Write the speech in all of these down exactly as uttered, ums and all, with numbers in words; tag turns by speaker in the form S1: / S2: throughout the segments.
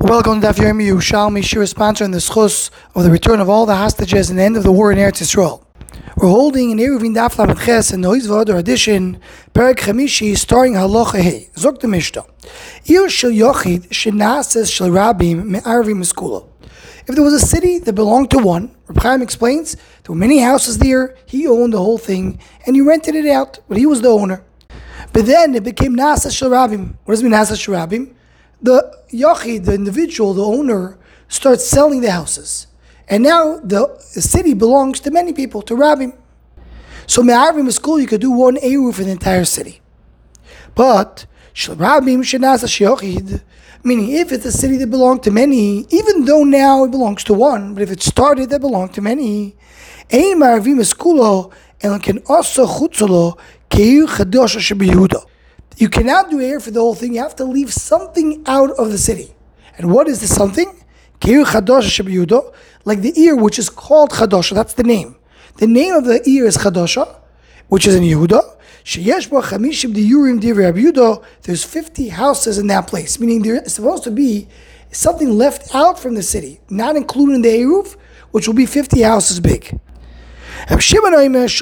S1: Welcome to Daf Yomi Yerushalmi Shir, sponsor in the schus of the return of all the hostages and the end of the war in Eretz Yisrael. We're holding an Eruvin Daf Lamed Ches and Noizvod edition, Perek Chamishi, starring Halacha Hey. Zok the Mishnah. Ir shel Yochid shenases shel Rabim me'arvim eskula. If there was a city that belonged to one, Reb Chaim explains, there were many houses there, he owned the whole thing, and he rented it out, but he was the owner. But then it became Nases shel Rabim. What does it mean Nases shel Rabim? The Yachid, the individual, the owner, starts selling the houses. And now the, the city belongs to many people, to Rabim. So me'arvim eskula, you could do one eruv for the entire city. But shel Rabim shenases shel Yochid, meaning if it's a city that belonged to many, even though now it belongs to one, but if it started that belonged to many, ein me'arvim eskula, and can also chutzolo keir chadosha shebeYehuda. You cannot do air for the whole thing. You have to leave something out of the city. And what is this something? Keir chadosha shebeYehuda, like the ear which is called chadosha. That's the name. The name of the ear is chadosha, which is in Yehuda. Sheyesh bo chamishim diyurim divrei Rabbi Yehuda. There's fifty houses in that place, meaning there is supposed to be something left out from the city, not included in the eruv, which will be fifty houses big. You don't have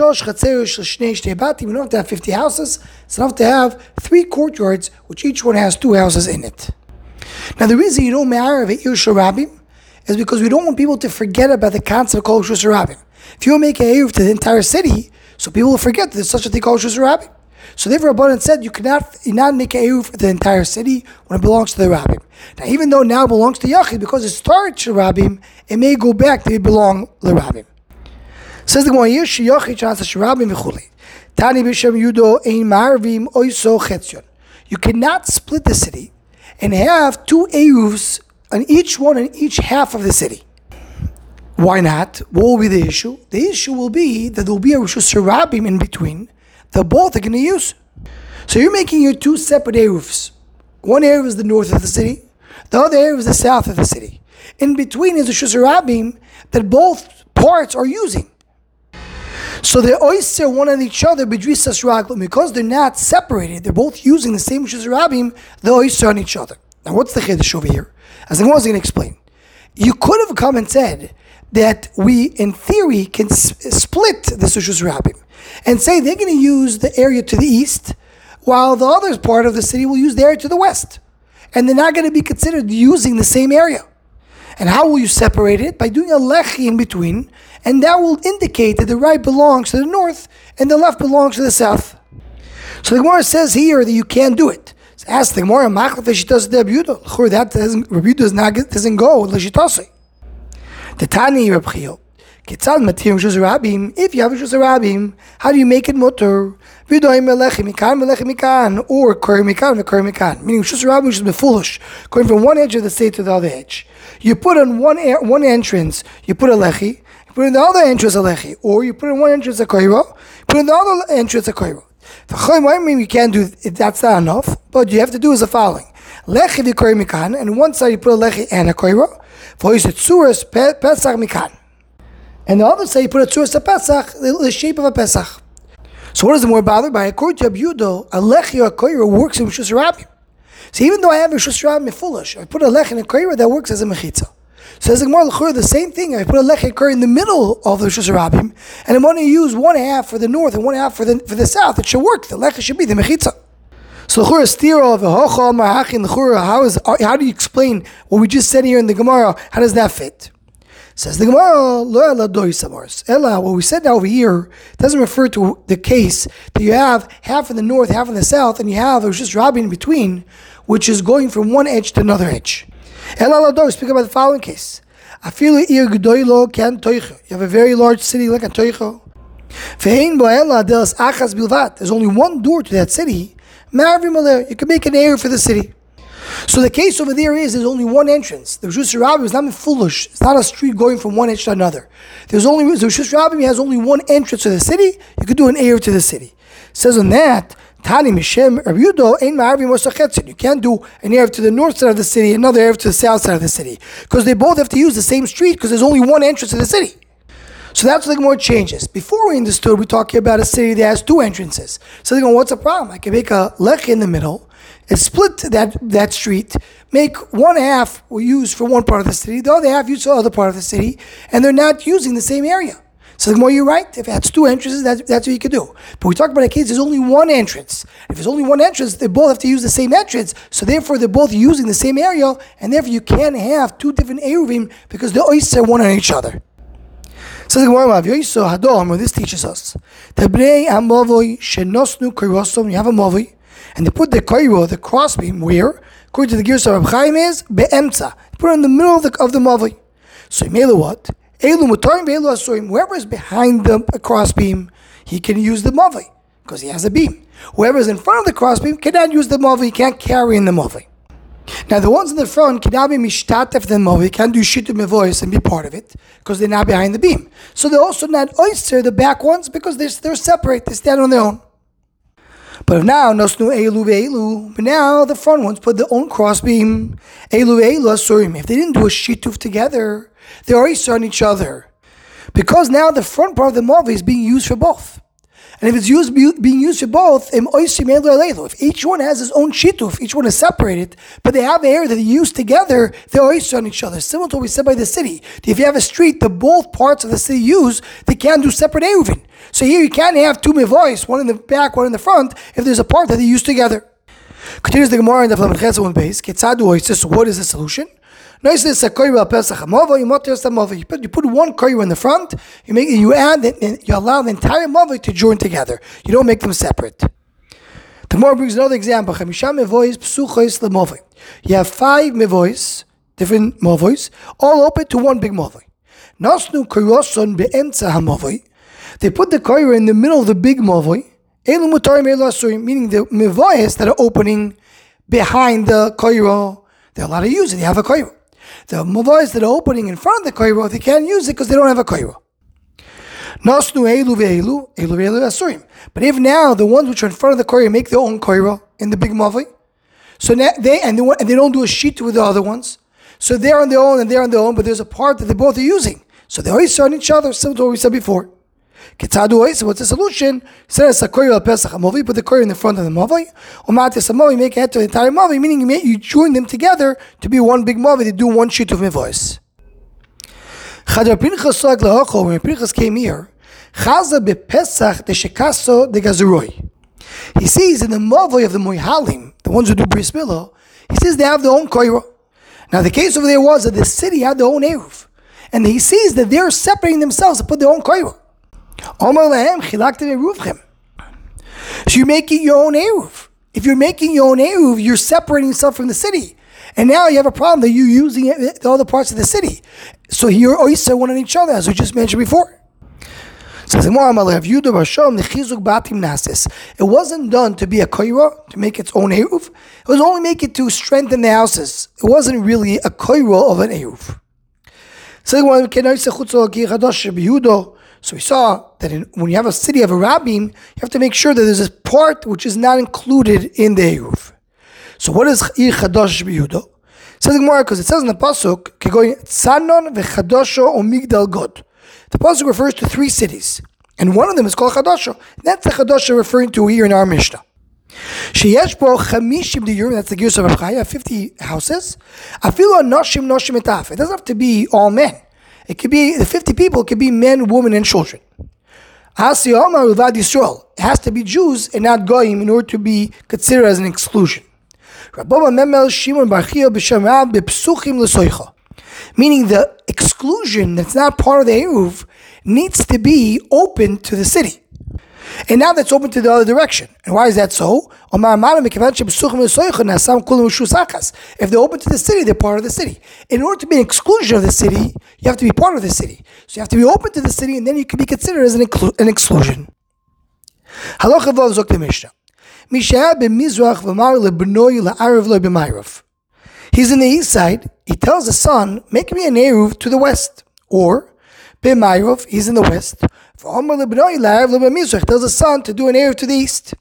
S1: to have fifty houses, it's enough to have three courtyards, which each one has two houses in it. Now the reason you don't marry a Ir shel Rabim is because we don't want people to forget about the concept called Shus Rabim. If you make a eruv to the entire city, so people will forget that there's such a thing called Shus Rabim. So therefore Rabbanan said you cannot, you not make a eruv for the entire city when it belongs to the Rabim. Now even though now it belongs to Yachid, because it started Shel Rabim, it may go back to belong to the Rabim. Says the Gemara, Yesh Yochid shenases shel Rabim v'chulei. Tani b'shem Yudo ein marvim oiso chetzion. You cannot split the city and have two eruvs on each one in each half of the city. Why not? What will be the issue? The issue will be that there will be a Rishus Rabim in between that both are going to use. So you're making your two separate eruvs. One eruv is the north of the city, the other eruv is the south of the city. In between is a Rishus Rabim that both parts are using. So they're oiser one on each other, b'drisas raglim, because they're not separated. They're both using the same Rishus Rabim. They're oiser on each other. Now, what's the chiddush over here? As the Gemara is going to explain, you could have come and said that we, in theory, can s- split the Rishus Rabim and say they're going to use the area to the east, while the other part of the city will use the area to the west, and they're not going to be considered using the same area. And how will you separate it? By doing a lechi in between, and that will indicate that the right belongs to the north and the left belongs to the south. So the Gemara says here that you can't do it. So ask the Gemara, Machlef does the Rabbi Yehuda. That doesn't, Rabbi Yehuda does not doesn't go l'shitase. The Tani Rabbi Chio. Ketzad matir Rishus Rabim. If you have Rishus Rabim, how do you make it mutter? V'doim melechi mikan melechi mikan, or kori mikan v'kori mikan. Meaning Rishus Rabim is be foolish, going from one edge of the state to the other edge. You put on one one entrance, you put a lechi. You put in the other entrance a lechi, or you put in one entrance a koiro, put in the other entrance a koiro. The chayim mean you can't do it, that's not enough. But you have to do is the following: lechi v'kori mikan, and on one side you put a lechi and a koiro. For is it tzuras pesach mikan, and the other side you put a tzuras a pesach, the shape of a pesach. So what is the more bothered by? According to Rabbi Yehuda, a lechi or a koiro works in Rishus Rabim. So even though I have a Rishus Rabim foolish, I put a lech and a koiro that works as a mechitza. So as a Gemara, the same thing. I put a lech and koiro in the middle of the Rishus Rabim, and I'm going to use one half for the north and one half for the for the south. It should work. The lech should be the mechitza. So l'chura stira of a hochal marachin l'chura. How is how do you explain what we just said here in the Gemara? How does that fit? Says the Gemara, lo ela doi samars. Ela, what we said over here doesn't refer to the case that you have half in the north, half in the south, and you have a Rishus Rabim in between, which is going from one edge to another edge. Ela la doi, speak about the following case. Afilu ir gedoylo kan toicho. You have a very large city like a toicho. Ve'ein bo ela delas achas bilvat. There's only one door to that city. Ma'arvim aleh. You can make an area for the city. So the case over there is there's only one entrance. The Rishus Rabim is not foolish. It's not a street going from one edge to another. There's only the Rishus Rabim has only one entrance to the city. You could do an area to the city. It says on that, Tani Mishem Rabbi Yehuda ein ma'arvim oso chetzin. You can't do an area to the north side of the city, another area to the south side of the city, because they both have to use the same street because there's only one entrance to the city. So that's what the Gemara changes. Before we understood, we're talking about a city that has two entrances. So they go, what's the problem? I can make a lech in the middle, and split that, that street, make one half used for one part of the city, the other half used for the other part of the city, and they're not using the same area. So the more you're right, if it's two entrances, that's, that's what you could do. But we talk about a case, there's only one entrance. If there's only one entrance, they both have to use the same entrance, so therefore they're both using the same area, and therefore you can't have two different Eruvim because they're oyster one on each other. So the Gemara, this teaches us that you have a mavoi, and they put the koiro, the crossbeam, where, according to the Girsa of Reb Chaim, is be'emtza. Put it in the middle of the, of the mavoi. So you made what? Whoever is behind the crossbeam, he can use the mavoi because he has a beam. Whoever is in front of the crossbeam cannot use the mavoi, he can't carry in the mavoi. Now the ones in the front cannot be mishtatef the mavoi, can't do shitu mevois and be part of it because they're not behind the beam. So they're also not oyster, the back ones, because they're, they're separate, they stand on their own. But now, nosnu elu ve'elu, but now the front ones put their own crossbeam. Elu ve'elu asurim. If they didn't do a shituf together, they're oyster on each other. Because now the front part of the mavoi is being used for both. And if it's used being used for both, if each one has his own shituf, each one is separated, but they have an area that they use together, they're oyster on each other. Similar to what we said by the city. If you have a street that both parts of the city use, they can't do separate eruvin. So here you can't have two mevois, one in the back, one in the front, if there's a part that they use together. Continues the Gemara in the Flamet Chesed one base. Ketzadu oyster. So what is the solution? You put, you put one koiro in the front, you make you add you allow the entire mavoi to join together. You don't make them separate. The Gemara brings another example. You have five mevois, different mavois, all open to one big mavoi. They put the koiro in the middle of the big mavoi, meaning the mevois that are opening behind the koiro, they're allowed to use it. They have a koiro. The mavois that are opening in front of the koiro, they can't use it because they don't have a koiro. But if now the ones which are in front of the koiro make their own koiro in the big mavoi, so now they and they, and they don't do a sheet with the other ones, so they're on their own and they're on their own, but there's a part that they both are using, so they're always on each other, similar to what we said before. So what's the solution? Says a koiro al pesach mavoi, put the koiro in the front of the mavoi. Or matis mavoi, make it to the entire mavoi, meaning you, make, you join them together to be one big mavoi. They do one sheet of mevois. Chadar Pinchas sag lahocho, when Pinchas came here, chaza bepesach de shekaso de gazuroi. He sees in the mavoi of the moihalim, the ones who do bris milah, he says they have their own koiro. Now the case over there was that the city had their own eruv, and he sees that they're separating themselves to put their own koiro. So you're making your own eruv. If you're making your own eruv, you're separating yourself from the city. And now you have a problem that you're using the other parts of the city. So you're oyster one on each other, as we just mentioned before. It wasn't done to be a koiro, to make its own eruv. It was only make it to strengthen the houses. It wasn't really a koiro of an eruv. So we saw that in, when you have a city of a rabbim, you have to make sure that there's a part which is not included in the eruv. So what is Ir Chadash B'Yehuda? It says the Gemara because it says in the pasuk, Tzanon v'Chadosho o Migdal God. The pasuk refers to three cities, and one of them is called Chadosho. That's the Chadosho referring to here in our Mishnah. Sheyesh bo chamishim diyurim. That's the Girsa of Reb Chaim, fifty houses. Afilu anoshim noshim etaf. It doesn't have to be all men. It could be, the fifty people could be men, women, and children. It has to be Jews and not Goyim in order to be considered as an exclusion. Meaning the exclusion that's not part of the Eruv needs to be open to the city. And now that's open to the other direction. And why is that so? If they're open to the city, they're part of the city. In order to be an exclusion of the city, you have to be part of the city. So you have to be open to the city, and then you can be considered as an, exclu- an exclusion. Halacha vav zok the Mishnah. He's in the east side. He tells the son, make me an eruv to the west. Or, b'mayrov, he's in the west. Tells the son to do an eruv to the east.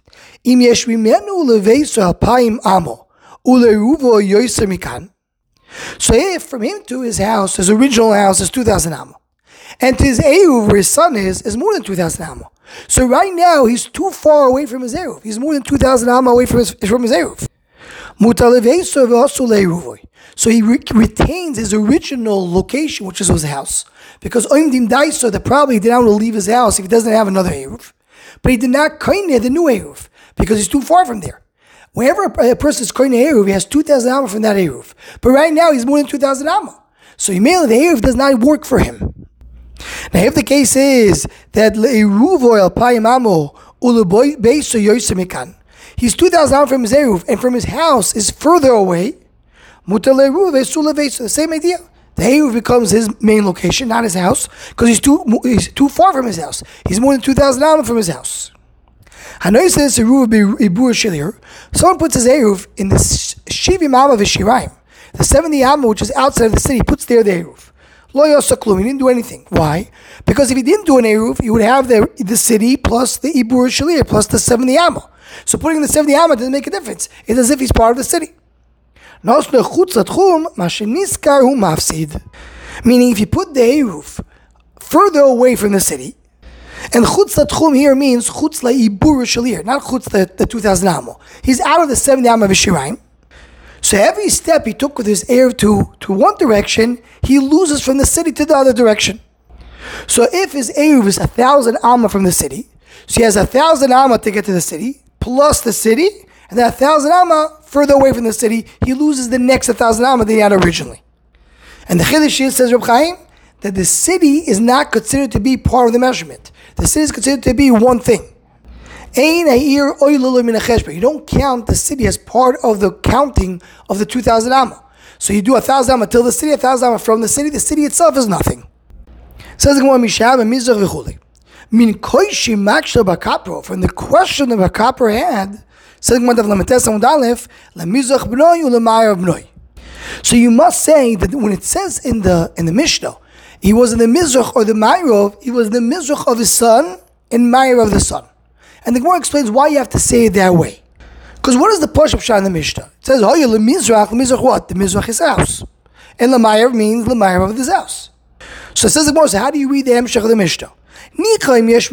S1: So if from him to his house, his original house is two thousand amo, and to his eruv where his son is, is more than two thousand amo. So right now he's too far away from his eruv. He's more than two thousand amo away from his, from his eruv. So he re- retains his original location, which is his house. Because Oimdim Daiso, that probably did not want to leave his house if he doesn't have another Eruv. But he did not koine the new Eruv, because he's too far from there. Whenever a, a person is koine Eruv, he has two thousand Amma from that Eruv. But right now, he's more than two thousand Amma. So Yimele, the Eruv does not work for him. Now, if the case is that Eruv oil payim amo uluboy beiso yoisemikan, he's two thousand Amma from his Eruv, and from his house is further away, mutal Eruv esula beiso, the same idea. The Eruv becomes his main location, not his house, because he's too he's too far from his house. He's more than two thousand Amma from his house. Hanoi says Eruv ibur shilir. Someone puts his Eruv in the shivim Amma v'shiraim, the seventy Amma which is outside of the city, puts there the Eruv. Lo yosa klum, he didn't do anything. Why? Because if he didn't do an Eruv, he would have the the city plus the ibur shilir plus the seventy Amma. So putting the seventy Amma doesn't make a difference. It's as if he's part of the city. Meaning, if you put the Eruv further away from the city, and chutz l'tchum here means chutz la'ibur shalir, not chutz the, the two thousand Amma. He's out of the seventy Amma v'shiraim. So every step he took with his Eruv to, to one direction, he loses from the city to the other direction. So if his Eruv is a thousand Amma from the city, so he has a thousand Amma to get to the city, plus the city, and then a thousand Amma further away from the city, he loses the next a thousand Amma that he had originally. And the Chiddush says, Reb Chaim, that the city is not considered to be part of the measurement. The city is considered to be one thing. You don't count the city as part of the counting of the two thousand Amma. So you do a thousand Amma till the city, a thousand Amma from the city. The city itself is nothing. Says the Gemara Mishab and Mizrach v'chulei. Min koishi makshel bakapro, from the question that Bakapro had. So you must say that when it says in the in the Mishnah, he was in the Mizrach or the Ma'arov, he was in the Mizrach of his son and Ma'arov of the son. And the Gemara explains why you have to say it that way. Because what is the Pashup Shah in the Mishnah? It says, oh, you're the Mizrach, the Mizrach what? The Mizrach is house. And the Ma'arov means the Ma'arov of his house. So it says the Gemara, so how do you read the Hemshech of the Mishnah? So this part is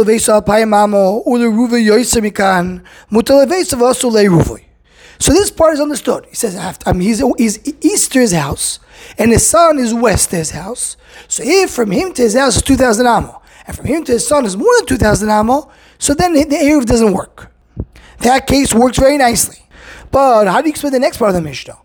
S1: understood. He says, I mean, he's, he's east to his house, and his son is west to his house. So if from him to his house is two thousand Amma, and from him to his son is more than two thousand Amma, so then the Eruv doesn't work. That case works very nicely. But how do you explain the next part of the Mishnah?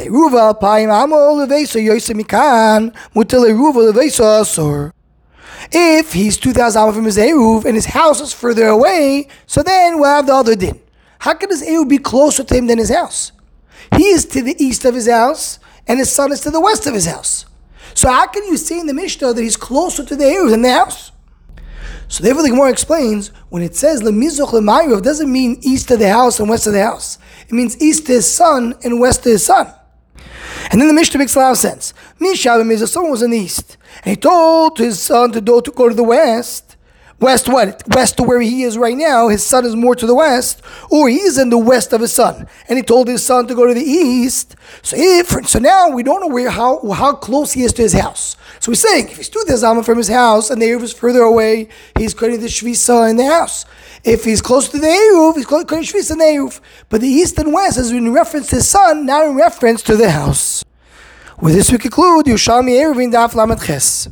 S1: If he's two thousand Amma from his Eruv and his house is further away, so then we'll have the other din. How can his Eruv be closer to him than his house? He is to the east of his house, and his son is to the west of his house. So how can you say in the Mishnah that he's closer to the Eruv than the house? So therefore the Gemara explains, when it says Lemizrach Lemayrav, doesn't mean east of the house and west of the house. It means east to his son and west to his son. And then the Mishnah makes a lot of sense. Mishav Mizrach, someone was in the east, and he told his son to go to, go to the west. West what? West to where he is right now. His son is more to the west, or he is in the west of his son, and he told his son to go to the east. So if so now we don't know where how how close he is to his house. So we're saying if he's two thousand from his house and the Eruv is further away, he's cutting the shvisa in the house. If he's close to the Eruv, he's cutting shvisa in the Eruv. But the east and west is in reference to his son, not in reference to the house. With this we conclude Yerushalmi Eruvin Daf Lamed Ches.